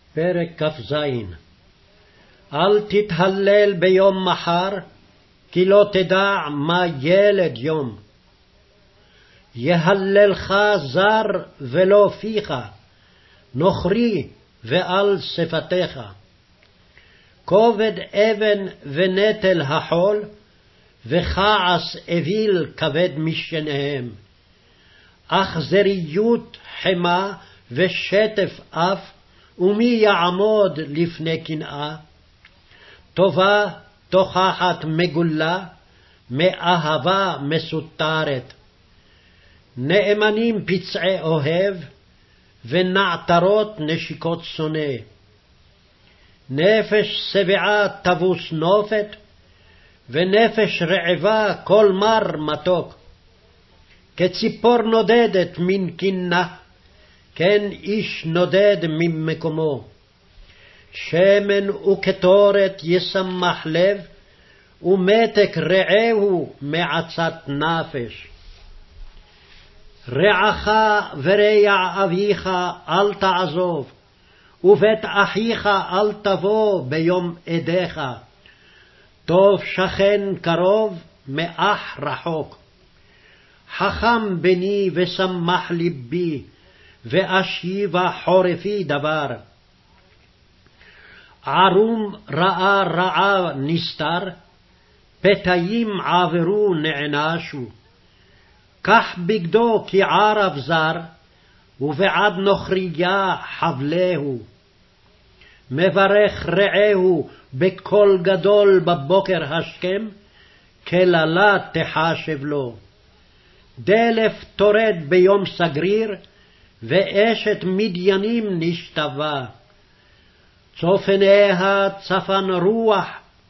פרק כ"ז. אל תתהלל ביום מחר, כי לא תדע מה ילד יום. יהללך זר ולא פיך, נוכרי ועל שפתיך. כובד אבן ונטל החול, וכעס אוויל כבד משניהם. אכזריות חמה ושטף אף, ומי יעמוד לפני קנאה? טובה תוכחת מגולה, מאהבה מסותרת. נאמנים פצעי אוהב, ונעתרות נשיקות שונא. נפש שבעה תבוס נופת, ונפש רעבה כל מר מתוק. כציפור נודדת מן קנאה, כן איש נודד ממקומו. שמן וקטורת ישמח לב, ומתק רעהו מעצת נפש. רעך ורע אביך אל תעזוב, ובית אחיך אל תבוא ביום עדיך. טוב שכן קרוב מאח רחוק. חכם בני ושמח ליבי, ואשיבה חורפי דבר. ערום ראה רעה נסתר, פתאים עברו נענשו. קח בגדו כערב זר, ובעד נוכריה חבלהו. מברך רעהו בקול גדול בבוקר השכם, כללה תחשב לו. דלף תורד ביום סגריר, ואשת מדיינים נשתווה. צופניה צפן רוח,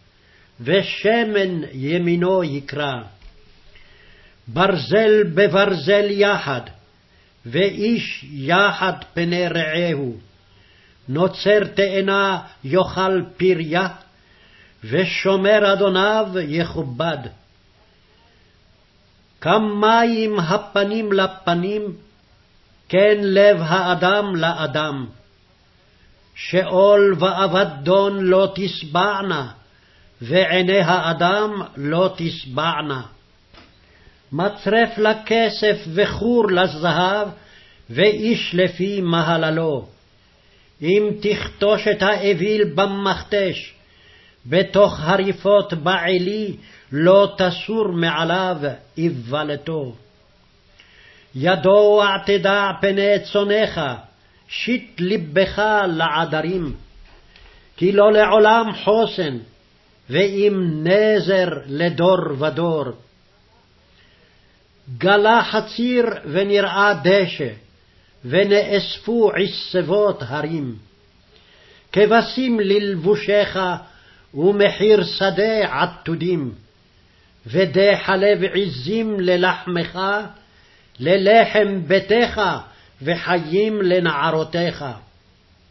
ושמן ימינו יקרא. ברזל בברזל יחד, ואיש יחד פני רעהו. נוצר תאנה יאכל פריה, ושומר אדוניו יכובד. כמים הפנים לפנים, כן לב האדם לאדם. שאול ואבדון לא תשבענה, ועיני האדם לא תשבענה. מצרף לכסף וחור לזהב, ואיש לפי מהללו. אם תכתוש את האוויל במכתש, בתוך הריפות בעלי, לא תסור מעליו איוולתו. ידוע תדע פני צונך, שיט לבך לעדרים. כי לא לעולם חוסן, ואם נזר לדור ודור. גלה חציר ונראה דשא, ונאספו עשבות הרים. כבשים ללבושך, ומחיר שדה עתודים. ודי חלב עזים ללחמך, ללחם ביתך, וחיים לנערותיך.